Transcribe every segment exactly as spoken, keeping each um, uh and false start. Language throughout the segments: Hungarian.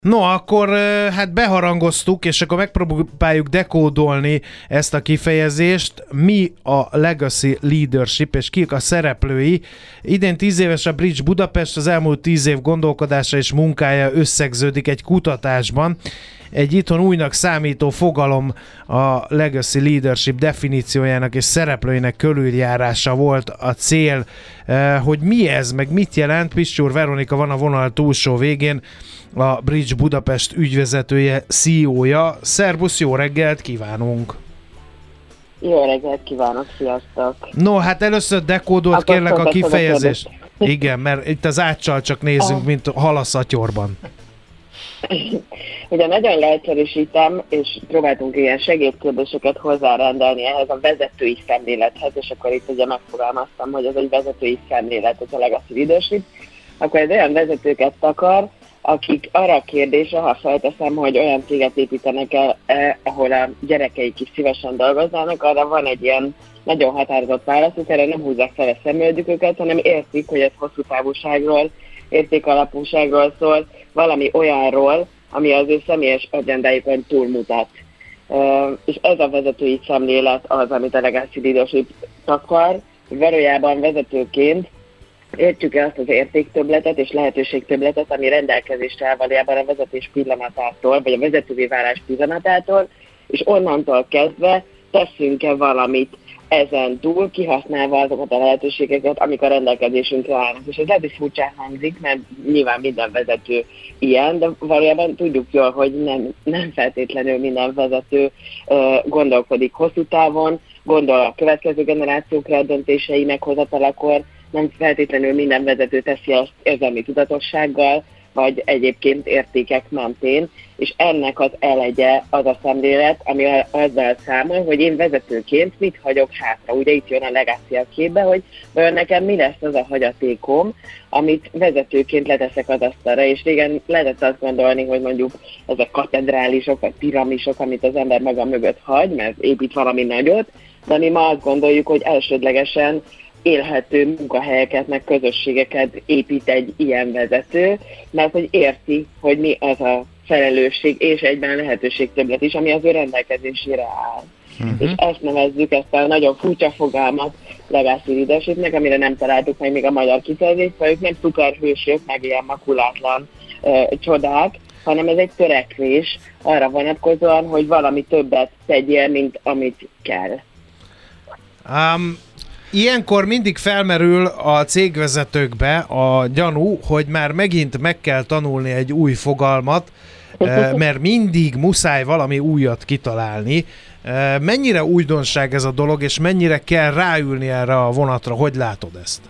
No, akkor hát beharangoztuk, és akkor megpróbáljuk dekódolni ezt a kifejezést. Mi a Legacy Leadership, és kik a szereplői? Idén tíz éves a Bridge Budapest, az elmúlt tíz év gondolkodása és munkája összegződik egy kutatásban. Egy itthon újnak számító fogalom a Legacy Leadership definíciójának és szereplőinek körüljárása volt a cél. Hogy mi ez, meg mit jelent? Pistyúr Veronika van a vonal túlsó végén, a Bridge Budapest ügyvezetője, cé e o-ja. Szerbusz, jó reggelt kívánunk! Jó reggelt kívánok, sziasztok! No, hát először dekódolt Akkor kérlek a kifejezést. a Igen, mert itt az áccsal csak nézzünk, mint hal a szatyorban. Ugye nagyon leegyszerűsítem, és próbáltunk ilyen segédkérdéseket hozzárendelni ehhez a vezetői szemlélethez, és akkor itt ugye megfogalmaztam, hogy ez egy vezetői szemlélet, ez a Legacy Leadership. Akkor ez olyan vezetőket takar, akik arra a kérdésre, ha felteszem, hogy olyan céget építenek el, eh, ahol a gyerekeik is szívesen dolgoznának, arra van egy ilyen nagyon határozott válasz, hogy erre nem húzzák fel a szemöldüküket, hanem értik, hogy ez hosszú távúságról, értékalapúságról szól, valami olyanról, ami az ő személyes agendájukon túlmutat. Uh, és ez a vezetői szemlélet az, amit a Legacy Leadership takar, hogy valójában vezetőként értjük el azt az értéktöbbletet és lehetőségtöbbletet, ami rendelkezésre áll valójában a vezetés pillanatától, vagy a vezetővé válás pillanatától, és onnantól kezdve teszünk-e valamit ezen túl, kihasználva azokat a lehetőségeket, amik a rendelkezésünkre állnak. És ez lehet, hogy furcsán hangzik, mert nyilván minden vezető ilyen, de valójában tudjuk jól, hogy nem, nem feltétlenül minden vezető uh, gondolkodik hosszú távon, gondol a következő generációkra a döntései meghozatalakor, nem feltétlenül minden vezető teszi ezt érzelmi tudatossággal, vagy egyébként értékek mentén, és ennek az elegye az a szemlélet, ami azzal számol, hogy én vezetőként mit hagyok hátra. Ugye itt jön a legacy a képbe, hogy vajon nekem mi lesz az a hagyatékom, amit vezetőként leteszek az asztalra, és régen lehetett azt gondolni, hogy mondjuk ezek katedrálisok, vagy piramisok, amit az ember maga mögött hagy, mert épít valami nagyot, de mi ma azt gondoljuk, hogy elsődlegesen élhető munkahelyeket, meg közösségeket épít egy ilyen vezető, mert hogy érti, hogy mi az a felelősség és egyben lehetőség többlet is, ami az ő rendelkezésére áll. Uh-huh. És ezt nevezzük, ezt a nagyon furcsa fogalmat Legacy Leadershipnek, amire nem találtuk meg még a magyar kifejezést, vagy ők nem szuperhősök, meg ilyen makulátlan uh, csodák, hanem ez egy törekvés arra vonatkozóan, hogy valami többet tegyél, mint amit kell. Um... Ilyenkor mindig felmerül a cégvezetőkbe a gyanú, hogy már megint meg kell tanulni egy új fogalmat, mert mindig muszáj valami újat kitalálni. Mennyire újdonság ez a dolog, és mennyire kell ráülni erre a vonatra? Hogy látod ezt?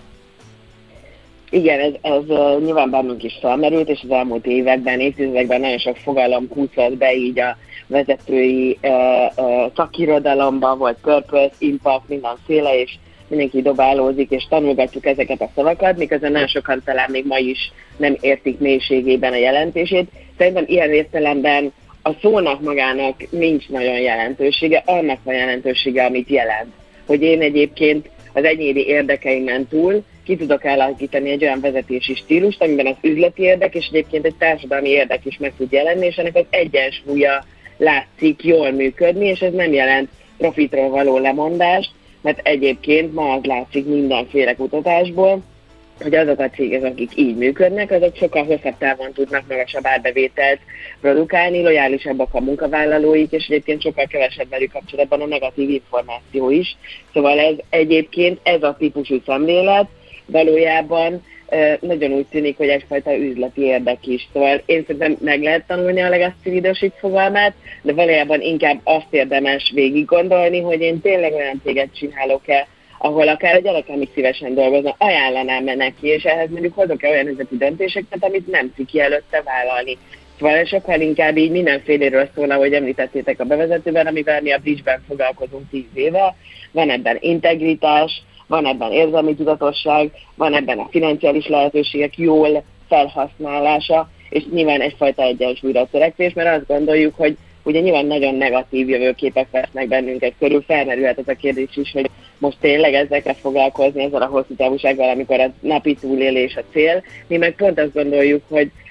Igen, ez, ez nyilván bennünk is felmerült, és az elmúlt években, évtizedekben nagyon sok fogalom kúszott be így a vezetői uh, uh, szakirodalomban, volt purpose, impact, mindenféle, és mindenki dobálózik, és tanulgatjuk ezeket a szavakat, miközben nagyon sokan talán még ma is nem értik mélységében a jelentését. Szerintem ilyen értelemben a szónak magának nincs nagyon jelentősége, annak van jelentősége, amit jelent. Hogy én egyébként az egyéni érdekeimen túl ki tudok alakítani egy olyan vezetési stílust, amiben az üzleti érdek és egyébként egy társadalmi érdek is meg tud jelenni, és ennek az egyensúlya látszik jól működni, és ez nem jelent profitról való lemondást, mert egyébként ma az látszik mindenféle kutatásból, hogy azok a cégek, akik így működnek, azok sokkal hosszabb távon tudnak magasabb árbevételt produkálni, lojálisabbak a munkavállalóik, és egyébként sokkal kevesebb velük kapcsolatban a negatív információ is. Szóval ez egyébként ez a típusú szemlélet valójában nagyon úgy tűnik, hogy egyfajta üzleti érdek is. Szóval én szerintem meg lehet tanulni a Legacy Leadership fogalmát, de valójában inkább azt érdemes végig gondolni, hogy én tényleg olyan céget csinálok-e, ahol akár a gyerekem is szívesen dolgozna, ajánlanám -e neki, és ehhez mondjuk hozok-e olyan üzleti döntéseket, amit nem ciki előtte vállalni. Szóval sokkal inkább így mindenféléről szól, ahogy említettétek a bevezetőben, amivel mi a Bridge-ben foglalkozunk tíz éve. Van ebben integritás, van ebben érzelmi tudatosság, van ebben a financiális lehetőségek jól felhasználása, és nyilván egyfajta egyensúlyra törekvés, mert azt gondoljuk, hogy ugye nyilván nagyon negatív jövőképek vesznek bennünket körül, felmerülhet az a kérdés is, hogy most tényleg ezzel kell foglalkozni, ezzel a hosszú távúsággal, amikor a napi túlélés a cél. Mi meg pont azt gondoljuk, hogy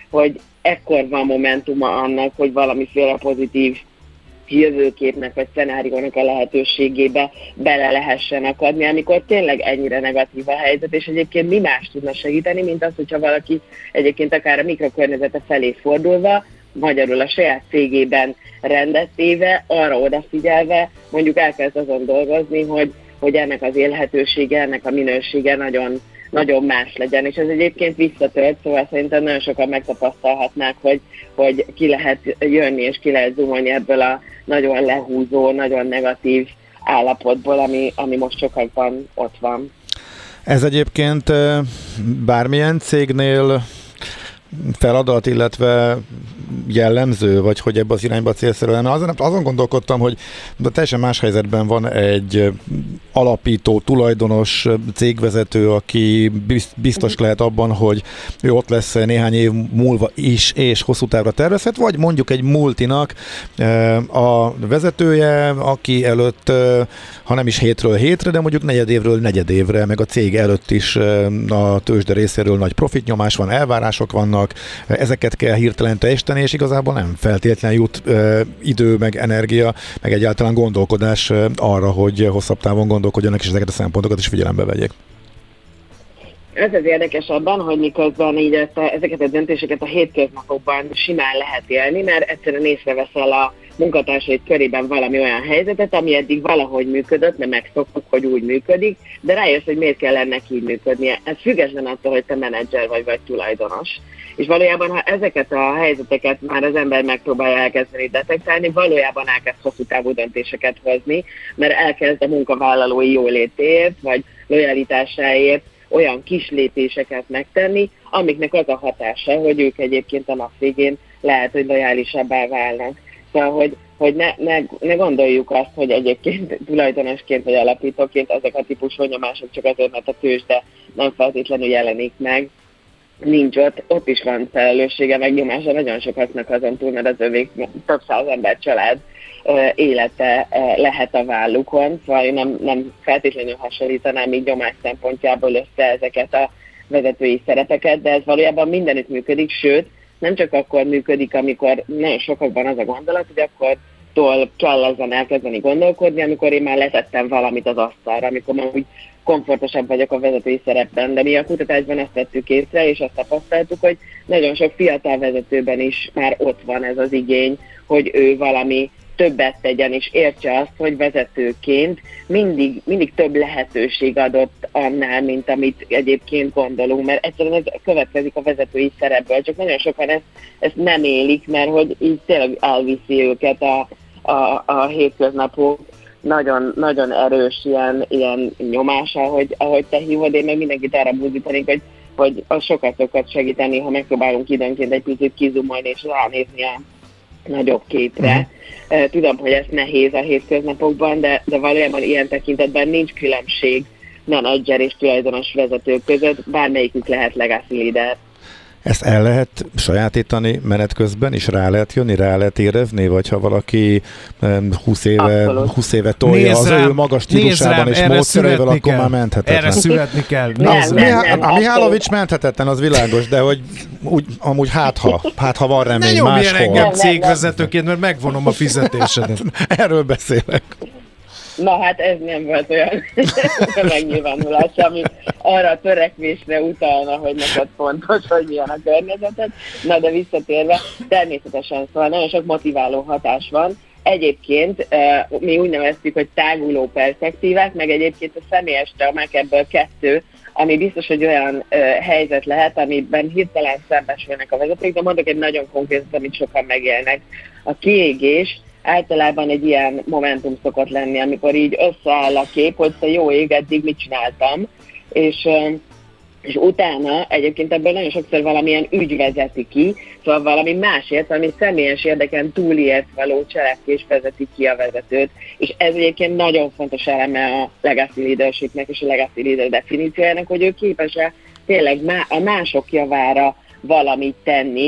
hogy ekkor van momentuma annak, hogy valamiféle pozitív jövőképnek vagy szenáriónak a lehetőségébe bele lehessen akadni, amikor tényleg ennyire negatív a helyzet, és egyébként mi más tudna segíteni, mint az, hogyha valaki egyébként akár a mikrokörnyezete felé fordulva, magyarul a saját cégében rendet téve, arra odafigyelve, mondjuk elkezd azon dolgozni, hogy, hogy ennek az élhetősége, ennek a minősége nagyon, nagyon más legyen. És ez egyébként visszatölt, szóval szerintem nagyon sokan megtapasztalhatnák, hogy, hogy ki lehet jönni és ki lehet zoomolni ebből a nagyon lehúzó, nagyon negatív állapotból, ami, ami most sokakban ott van. Ez egyébként bármilyen cégnél feladat, illetve jellemző, vagy hogy ebbe az irányba célszerű lenne. Azon, azon gondolkodtam, hogy teljesen más helyzetben van egy alapító, tulajdonos, cégvezető, aki biztos lehet abban, hogy ő ott lesz néhány év múlva is, és hosszú távra tervezhet, vagy mondjuk egy multinak a vezetője, aki előtt, ha nem is hétről hétre, de mondjuk negyedévről negyedévre, meg a cég előtt is a tőzsde részéről nagy profitnyomás van, elvárások vannak, ezeket kell hirtelen teljesíteni, és igazából nem feltétlenül jut ö, idő, meg energia, meg egyáltalán gondolkodás ö, arra, hogy hosszabb távon gondolkodjanak, és ezeket a szempontokat is figyelembe vegyék. Ez az érdekes abban, hogy miközben így ezt a, ezeket a döntéseket a hétköznapokban simán lehet élni, mert egyszerűen észreveszel a munkatársaid körében valami olyan helyzetet, ami eddig valahogy működött, mert megszoktuk, hogy úgy működik, de rájössz, hogy miért kell ennek így működnie. Ez független attól, hogy te menedzser vagy, vagy tulajdonos. És valójában, ha ezeket a helyzeteket már az ember megpróbálja elkezdeni detektálni, valójában elkezd hosszú távú döntéseket hozni, mert elkezd a munkavállalói jólétéért, vagy lojalitásáért olyan kis lépéseket megtenni, amiknek az a hatása, hogy ők egyébként a nap végén lehet, hogy lojálisabbá válnak. Szóval, hogy, hogy ne, ne, ne gondoljuk azt, hogy egyébként tulajdonosként vagy alapítóként ezek a típusú nyomások csak azért, mert a tőzsde nem feltétlenül jelenik meg, nincs ott, ott is van felelőssége, meg nyomása nagyon sokaknak azon túl, mert az övék több száz ember család élete lehet a vállukon, szóval én nem, nem feltétlenül hasonlítanám így nyomás szempontjából össze ezeket a vezetői szerepeket, de ez valójában mindenütt működik, sőt, nem csak akkor működik, amikor nagyon sokakban az a gondolat, hogy akkortól kell ezen elkezdeni gondolkodni, amikor én már letettem valamit az asztalra, amikor már úgy komfortosabb vagyok a vezetői szerepben, de mi a kutatásban ezt tettük észre, és azt tapasztaltuk, hogy nagyon sok fiatal vezetőben is már ott van ez az igény, hogy ő valami többet tegyen, és értse azt, hogy vezetőként mindig, mindig több lehetőség adott annál, mint amit egyébként gondolunk, mert egyszerűen ez következik a vezetői szerepből, csak nagyon sokan ezt, ezt nem élik, mert hogy így tényleg elviszi őket a, a, a hétköznapok nagyon, nagyon erős ilyen, ilyen nyomása, ahogy, ahogy te hívod, én meg mindenkit arra buzdítanék, hogy, hogy az sokat sokat segíteni, ha megpróbálunk időnként egy picit kizumolni és ránézni a nagyobb képre. Uh-huh. Tudom, hogy ez nehéz a hétköznapokban, de, de valójában ilyen tekintetben nincs különbség menedzser és tulajdonos vezetők között, bármelyikük lehet legacy leader. Ezt el lehet sajátítani menet közben, és rá lehet jönni, rá lehet érezni, vagy ha valaki húsz éve, húsz éve tolja nézd az rám, ő magas stílusában és módszereivel, akkor már menthetetlen. Erre születni kell. Nem, nem, nem, nem, a Mihálovics menthetetlen, az világos, de hogy úgy, amúgy hát ha, hát ha van remény máshol. Ne nyomj engem cégvezetőként, mert megvonom a fizetésedet. Erről beszélek. Na hát ez nem volt olyan megnyilvánulás, ami arra a törekvésre utalna, hogy neked fontos, hogy milyen a környezeted. Na de visszatérve, természetesen szóval nagyon sok motiváló hatás van. Egyébként mi úgy neveztük, hogy táguló perspektívák, meg egyébként a személyes traumák ebből kettő, ami biztos, hogy olyan helyzet lehet, amiben hirtelen szembesülnek a vezetők, de mondok egy nagyon konkrétat, amit sokan megélnek. A kiégés általában egy ilyen momentum szokott lenni, amikor így összeáll a kép, hogy te jó ég, eddig mit csináltam, és, és utána egyébként ebből nagyon sokszor valamilyen ügy vezeti ki, szóval valami másért, valami személyes érdeken túliért való cselekvés vezeti ki a vezetőt, és ez egyébként nagyon fontos eleme a legacy leadershipnek és a legacy leader definíciójának, hogy ő képes tényleg a mások javára valamit tenni,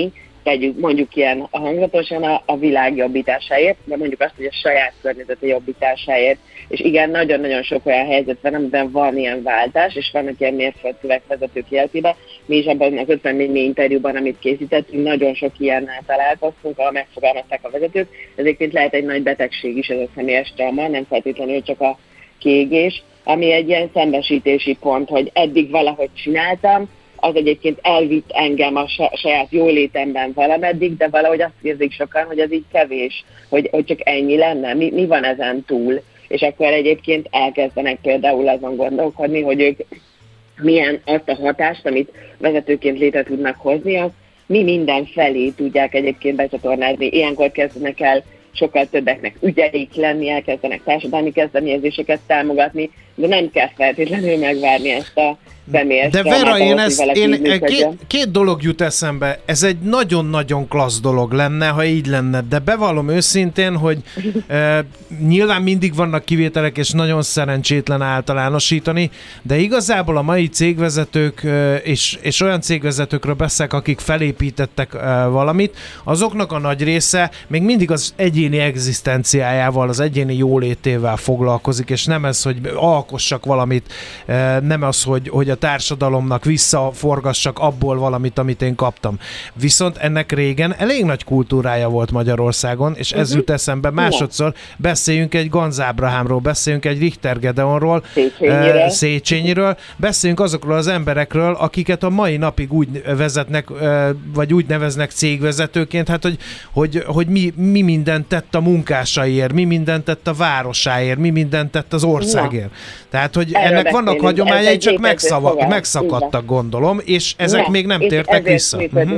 tegyük, mondjuk ilyen hangzatosan a, a világ jobbításáért, de mondjuk azt, hogy a saját környezete jobbításáért. És igen, nagyon-nagyon sok olyan helyzet van, amiben van ilyen váltás, és vannak ilyen mérföldkövek vezetők életében. Mi is abban az ötvennégy interjúban, amit készítettünk, nagyon sok ilyennel találkoztunk, ahol megfogalmazták a vezetők. Ezért lehet egy nagy betegség is ez a személyes trauma, nem feltétlenül csak a kiégés, ami egy ilyen szembesítési pont, hogy eddig valahogy csináltam, az egyébként elvitt engem a saját jólétemben valameddig, de valahogy azt érzik sokan, hogy ez így kevés, hogy, hogy csak ennyi lenne, mi, mi van ezen túl. És akkor egyébként elkezdenek például azon gondolkodni, hogy ők milyen azt a hatást, amit vezetőként létre tudnak hozni, azt mi minden felé tudják egyébként becsatornázni. Ilyenkor kezdenek el sokkal többeknek ügyeik lenni, elkezdenek társadalmi kezdeményezéseket támogatni, de nem kell feltétlenül megvárni ezt a személyes De Vera, én, ezt, én két, két, két dolog jut eszembe. Ez egy nagyon-nagyon klassz dolog lenne, ha így lenne, de bevallom őszintén, hogy e, nyilván mindig vannak kivételek, és nagyon szerencsétlen általánosítani, de igazából a mai cégvezetők, e, és, és olyan cégvezetőkről beszélek, akik felépítettek e, valamit, azoknak a nagy része még mindig az egyéni egzisztenciájával, az egyéni jólétével foglalkozik, és nem ez, hogy alkossak valamit, e, nem az, hogy, hogy a társadalomnak visszaforgassak abból valamit, amit én kaptam. Viszont ennek régen elég nagy kultúrája volt Magyarországon, és ez uh-huh. jut eszembe. Másodszor beszéljünk egy Ganz Ábrahámról, beszéljünk egy Richter Gedeonról, Széchenyiről. Uh, Széchenyiről, beszéljünk azokról az emberekről, akiket a mai napig úgy vezetnek, uh, vagy úgy neveznek cégvezetőként, hát hogy, hogy, hogy mi, mi mindent tett a munkásaiért, mi mindent tett a városáért, mi mindent tett az országért. Na. Tehát, hogy Erről ennek vannak hagyományai, csak megszava, megszakadtak, gondolom, és ezek Na, még nem tértek vissza. Uh-huh.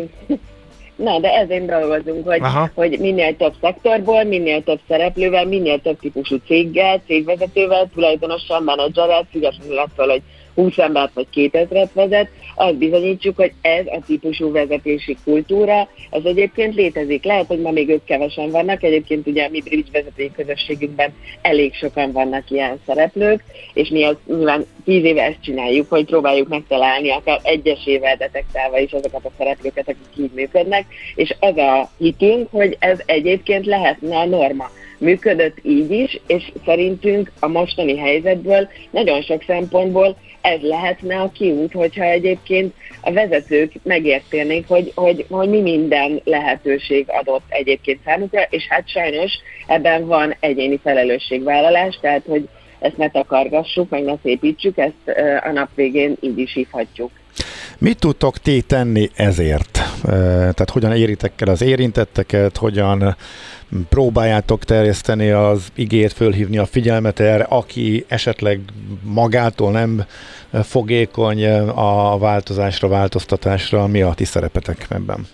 Na, de ezért dolgozunk, hogy, hogy minél több szektorból, minél több szereplővel, minél több típusú céggel, cégvezetővel, tulajdonossal, menedzserrel, függetlenül attól, hogy húsz embert vagy kétezret vezet, azt bizonyítsuk, hogy ez a típusú vezetési kultúra, ez egyébként létezik. Lehet, hogy ma még ők kevesen vannak, egyébként ugye a mi bridge vezetői közösségünkben elég sokan vannak ilyen szereplők, és mi az, nyilván tíz éve ezt csináljuk, hogy próbáljuk megtalálni akár egyesével detektálva is azokat a szereplőket, akik így működnek, és az a hitünk, hogy ez egyébként lehetne a norma. Működött így is, és szerintünk a mostani helyzetből nagyon sok szempontból ez lehetne a kiút, hogyha egyébként a vezetők megértenék, hogy, hogy, hogy mi minden lehetőség adott egyébként számukra, és hát sajnos ebben van egyéni felelősségvállalás, tehát hogy ezt ne takargassuk, meg ne szépítsük, ezt a nap végén így is hívhatjuk. Mit tudtok ti tenni ezért? Tehát hogyan éritek el az érintetteket, hogyan próbáljátok terjeszteni az igét, fölhívni a figyelmet erre, aki esetleg magától nem fogékony a változásra, változtatásra, mi a ti szerepetek ebben?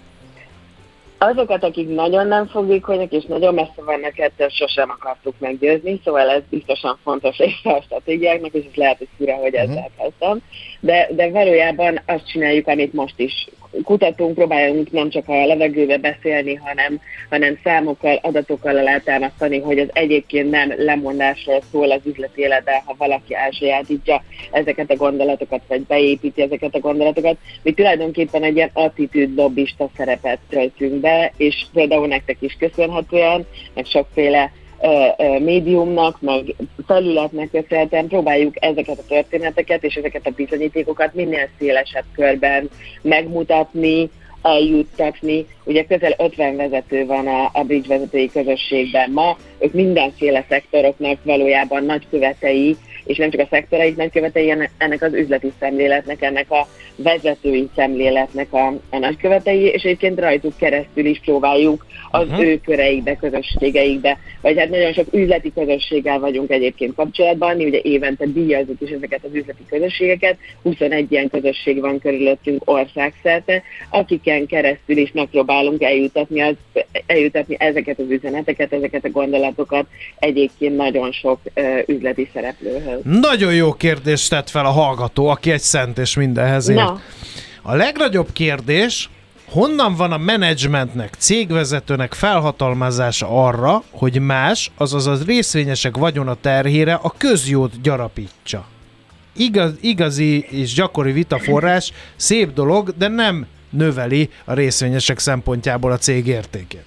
Azokat, akik nagyon nem fogékonyak és nagyon messze vannak ettől, sosem akartuk meggyőzni, szóval ez biztosan fontos része a stratégiáknak, és ez lehet, hogy fura, hogy ezzel kezdtem. De, de valójában azt csináljuk, amit most is kutatunk, próbáljunk nem csak a levegőbe beszélni, hanem, hanem számokkal, adatokkal alátámasztani, hogy ez egyébként nem lemondásról szól az üzleti életben, ha valaki elsajátítja ezeket a gondolatokat, vagy beépíti ezeket a gondolatokat. Mi tulajdonképpen egy ilyen attitűd lobbista szerepet töltünk be, és például nektek is köszönhetően, meg sokféle médiumnak, meg felületnek köszönhetően próbáljuk ezeket a történeteket és ezeket a bizonyítékokat minél szélesebb körben megmutatni, eljuttatni. Ugye közel ötven vezető van a, a bridge vezetői közösségben ma, ők mindenféle szektoroknak valójában nagykövetei, és nem csak a szektoraik nagykövetei, ennek az üzleti szemléletnek, ennek a vezetői szemléletnek a, a nagykövetei, és egyébként rajtuk keresztül is próbáljuk az uh-huh. ő köreikbe, közösségeikbe, vagy hát nagyon sok üzleti közösséggel vagyunk egyébként kapcsolatban, mi ugye évente díjazzuk is ezeket az üzleti közösségeket, huszonegy ilyen közösség van körülöttünk országszerte, akiken keresztül is megpróbálunk eljutatni, az, eljutatni ezeket az üzeneteket, ezeket a gondolatokat egyébként nagyon sok uh, üzleti szereplőhöz. Nagyon jó kérdést tett fel a hallgató, aki egy szent és mindenhez ért. Na. A legnagyobb kérdés, honnan van a menedzsmentnek, cégvezetőnek felhatalmazása arra, hogy más, azaz az részvényesek vagyona terhére a közjót gyarapítsa? Igaz, igazi és gyakori vitaforrás, szép dolog, de nem növeli a részvényesek szempontjából a cég értékét.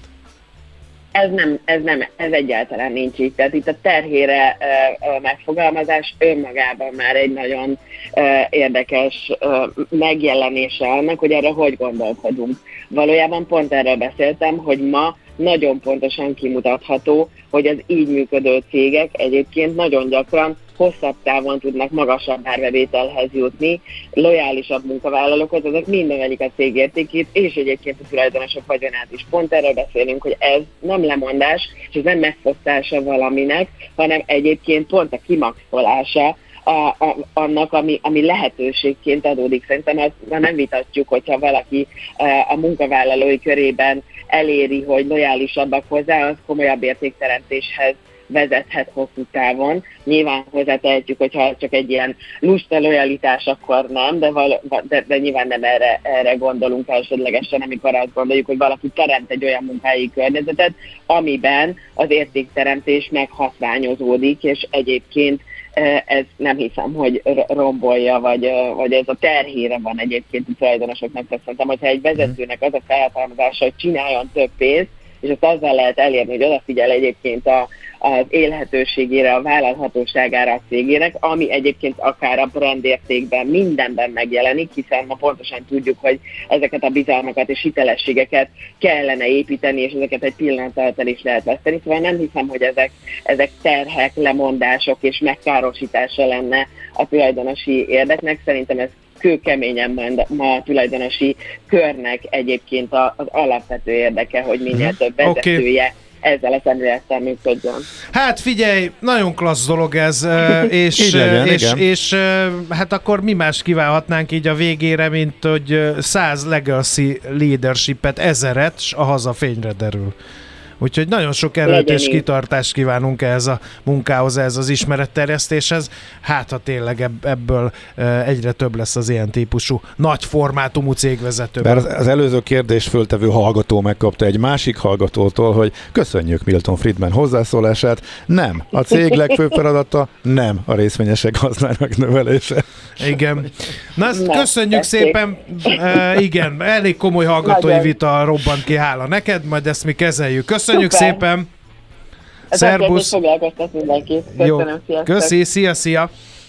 Ez nem, ez nem, ez egyáltalán nincs így. Tehát itt a terhére uh, megfogalmazás önmagában már egy nagyon uh, érdekes uh, megjelenése annak, hogy erre hogy gondolkodunk. Valójában pont erről beszéltem, hogy ma nagyon pontosan kimutatható, hogy az így működő cégek egyébként nagyon gyakran hosszabb távon tudnak magasabb árbevételhez jutni, lojálisabb munkavállalókhoz, ezek mind növelik a cég értékét, és egyébként a tulajdonosok vagyonát is. Pont erről beszélünk, hogy ez nem lemondás, és ez nem megfosztása valaminek, hanem egyébként pont a kimaxolása A, a, annak, ami, ami lehetőségként adódik. Szerintem azt nem vitatjuk, hogyha valaki a munkavállalói körében eléri, hogy lojálisabbak hozzá, az komolyabb értékteremtéshez vezethet hosszú távon. Nyilván hozzátehetjük, hogyha ez csak egy ilyen lusta lojalitás, akkor nem, de, val- de, de nyilván nem erre, erre gondolunk elsődlegesen, amikor azt gondoljuk, hogy valaki teremt egy olyan munkahelyi környezetet, amiben az értékteremtés meghatványozódik, és egyébként ez nem hiszem, hogy rombolja, vagy, vagy ez a terhére van egyébként a tulajdonosoknak. Szerintem, hogyha egy vezetőnek az a felhatalmazása, hogy csináljon több pénzt, és azt azzal lehet elérni, hogy odafigyel egyébként a, az élhetőségére, a vállalhatóságára a cégének, ami egyébként akár a brandértékben, mindenben megjelenik, hiszen ma pontosan tudjuk, hogy ezeket a bizalmakat és hitelességeket kellene építeni, és ezeket egy pillanat alatt el is lehet veszteni. Szóval nem hiszem, hogy ezek, ezek terhek, lemondások és megkárosítása lenne a tulajdonosi érdeknek. Szerintem ez kőkeményen ma, ma a tulajdonosi körnek egyébként az alapvető érdeke, hogy minél több vezetője okay. ezzel a szemlélettel működjön. Hát figyelj, nagyon klassz dolog ez, és, legyen, és, és hát akkor mi más kívánhatnánk így a végére, mint hogy száz legacy leadershipet, ezeret, s a haza fényre derül. Úgyhogy nagyon sok erőt legyen és így. Kitartást kívánunk ehhez a munkához, ehhez az ismeretterjesztéshez. Hát, ha tényleg ebből egyre több lesz az ilyen típusú nagy formátumú cégvezetőben. Bár az előző kérdés föltevő hallgató megkapta egy másik hallgatótól, hogy köszönjük Milton Friedman hozzászólását. Nem, a cég legfőbb feladata nem a részvényesek használatának növelése. Igen. Na ezt Na, köszönjük tessék. szépen. E, igen, elég komoly hallgatói Nagyon. vita robbant ki, hála neked, majd ezt mi kezeljük. Köszönjük Szuper. szépen! Szerbusz! Köszönöm, Jó, köszi, szia, szia!